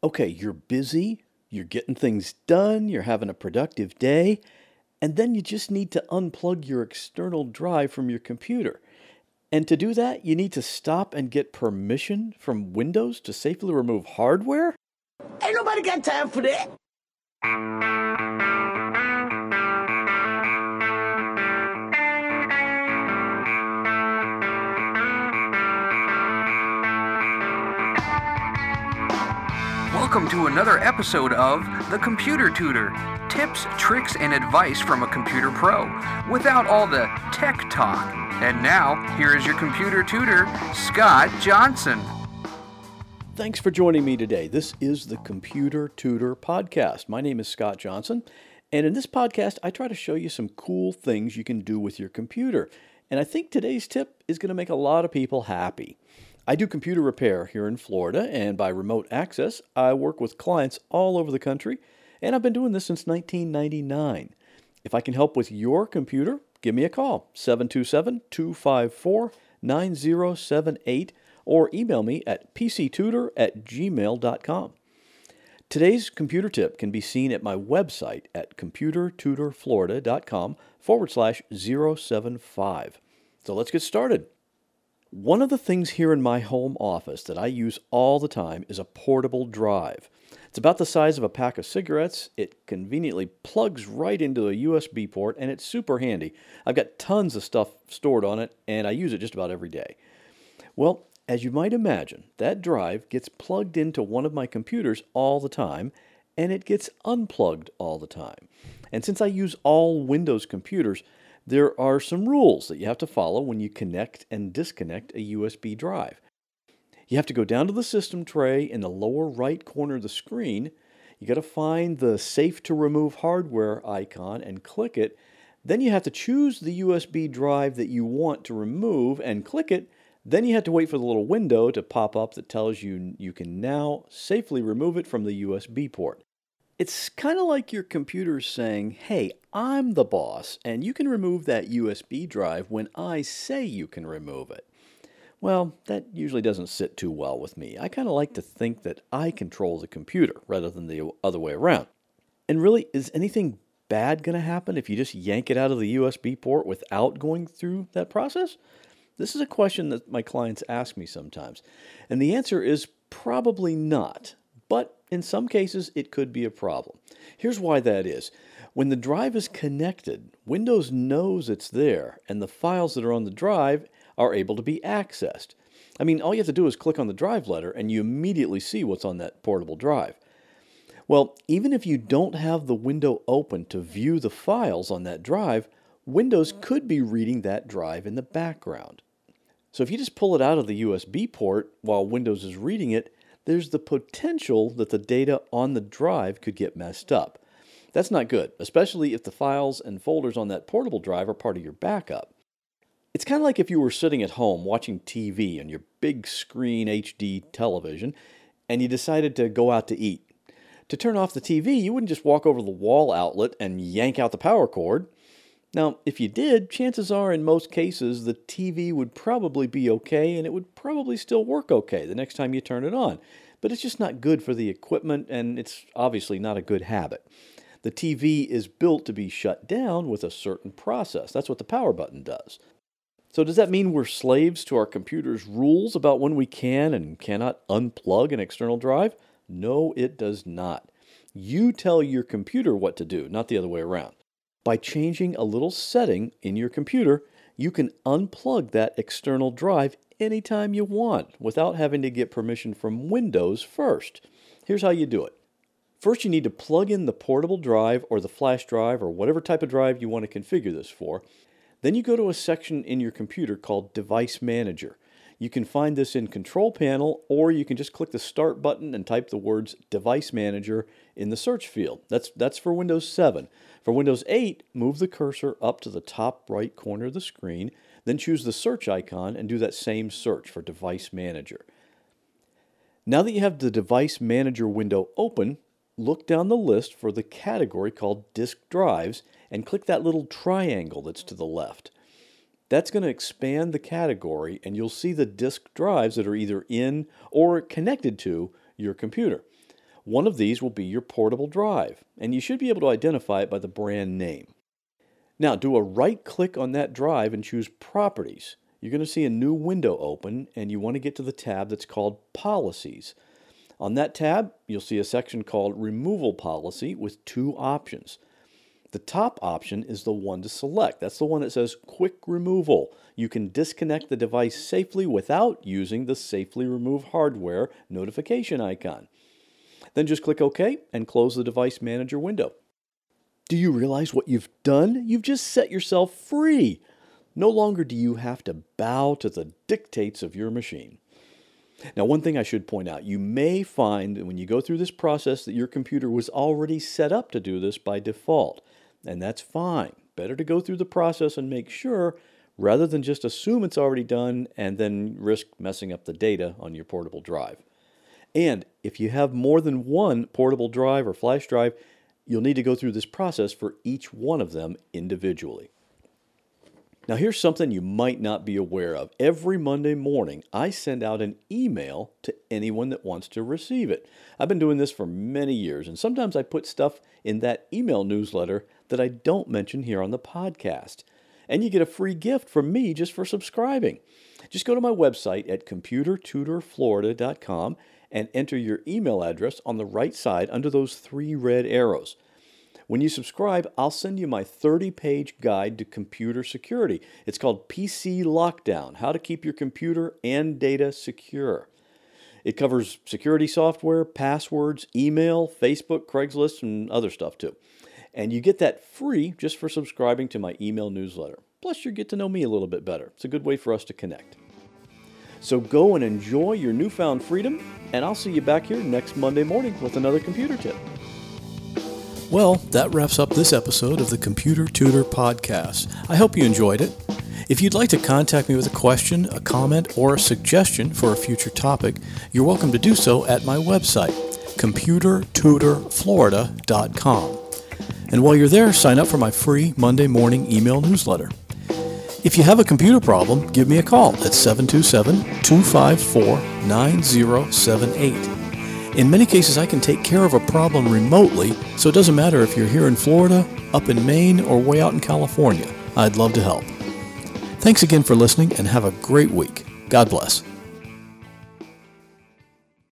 Okay, you're busy, you're getting things done, you're having a productive day, and then you just need to unplug your external drive from your computer. And to do that, you need to stop and get permission from Windows to safely remove hardware? Ain't nobody got time for that. Welcome to another episode of The Computer Tutor. Tips, tricks, and advice from a computer pro without all the tech talk. And now, here is your computer tutor, Scott Johnson. Thanks for joining me today. This is the Computer Tutor Podcast. My name is Scott Johnson, and in this podcast, I try to show you some cool things you can do with your computer. And I think today's tip is going to make a lot of people happy. I do computer repair here in Florida, and by remote access, I work with clients all over the country, and I've been doing this since 1999. If I can help with your computer, give me a call, 727-254-9078, or email me at pctutor@gmail.com. Today's computer tip can be seen at my website at computertutorflorida.com/075. So let's get started. One of the things here in my home office that I use all the time is a portable drive. It's about the size of a pack of cigarettes. It conveniently plugs right into a USB port, and it's super handy. I've got tons of stuff stored on it, and I use it just about every day. Well, as you might imagine, that drive gets plugged into one of my computers all the time, and it gets unplugged all the time. And since I use all Windows computers, there are some rules that you have to follow when you connect and disconnect a USB drive. You have to go down to the system tray in the lower right corner of the screen. You got to find the Safe to Remove Hardware icon and click it. Then you have to choose the USB drive that you want to remove and click it. Then you have to wait for the little window to pop up that tells you you can now safely remove it from the USB port. It's kind of like your computer saying, hey, I'm the boss, and you can remove that USB drive when I say you can remove it. Well, that usually doesn't sit too well with me. I kind of like to think that I control the computer rather than the other way around. And really, is anything bad going to happen if you just yank it out of the USB port without going through that process? This is a question that my clients ask me sometimes. And the answer is probably not. But in some cases, it could be a problem. Here's why that is. When the drive is connected, Windows knows it's there, and the files that are on the drive are able to be accessed. I mean, all you have to do is click on the drive letter, and you immediately see what's on that portable drive. Well, even if you don't have the window open to view the files on that drive, Windows could be reading that drive in the background. So if you just pull it out of the USB port while Windows is reading it, there's the potential that the data on the drive could get messed up. That's not good, especially if the files and folders on that portable drive are part of your backup. It's kind of like if you were sitting at home watching TV on your big screen HD television, and you decided to go out to eat. To turn off the TV, you wouldn't just walk over the wall outlet and yank out the power cord. Now, if you did, chances are in most cases the TV would probably be okay and it would probably still work okay the next time you turn it on. But it's just not good for the equipment, and it's obviously not a good habit. The TV is built to be shut down with a certain process. That's what the power button does. So does that mean we're slaves to our computer's rules about when we can and cannot unplug an external drive? No, it does not. You tell your computer what to do, not the other way around. By changing a little setting in your computer, you can unplug that external drive anytime you want without having to get permission from Windows first. Here's how you do it. First, you need to plug in the portable drive or the flash drive or whatever type of drive you want to configure this for. Then you go to a section in your computer called Device Manager. You can find this in Control Panel, or you can just click the Start button and type the words Device Manager in the search field. That's for Windows 7. For Windows 8, move the cursor up to the top right corner of the screen, then choose the search icon and do that same search for Device Manager. Now that you have the Device Manager window open, look down the list for the category called Disk Drives and click that little triangle that's to the left. That's going to expand the category, and you'll see the disk drives that are either in or connected to your computer. One of these will be your portable drive, and you should be able to identify it by the brand name. Now, do a right-click on that drive and choose Properties. You're going to see a new window open, and you want to get to the tab that's called Policies. On that tab, you'll see a section called Removal Policy with two options. The top option is the one to select. That's the one that says Quick Removal. You can disconnect the device safely without using the Safely Remove Hardware notification icon. Then just click OK and close the Device Manager window. Do you realize what you've done? You've just set yourself free. No longer do you have to bow to the dictates of your machine. Now, one thing I should point out, you may find that when you go through this process that your computer was already set up to do this by default, and that's fine. Better to go through the process and make sure rather than just assume it's already done and then risk messing up the data on your portable drive. And if you have more than one portable drive or flash drive, you'll need to go through this process for each one of them individually. Now, here's something you might not be aware of. Every Monday morning, I send out an email to anyone that wants to receive it. I've been doing this for many years, and sometimes I put stuff in that email newsletter that I don't mention here on the podcast. And you get a free gift from me just for subscribing. Just go to my website at computertutorflorida.com and enter your email address on the right side under those three red arrows. When you subscribe, I'll send you my 30-page guide to computer security. It's called PC Lockdown, How to Keep Your Computer and Data Secure. It covers security software, passwords, email, Facebook, Craigslist, and other stuff too. And you get that free just for subscribing to my email newsletter. Plus, you get to know me a little bit better. It's a good way for us to connect. So go and enjoy your newfound freedom, and I'll see you back here next Monday morning with another computer tip. Well, that wraps up this episode of the Computer Tutor Podcast. I hope you enjoyed it. If you'd like to contact me with a question, a comment, or a suggestion for a future topic, you're welcome to do so at my website, computertutorflorida.com. And while you're there, sign up for my free Monday morning email newsletter. If you have a computer problem, give me a call at 727-254-9078. In many cases, I can take care of a problem remotely, so it doesn't matter if you're here in Florida, up in Maine, or way out in California. I'd love to help. Thanks again for listening, and have a great week. God bless.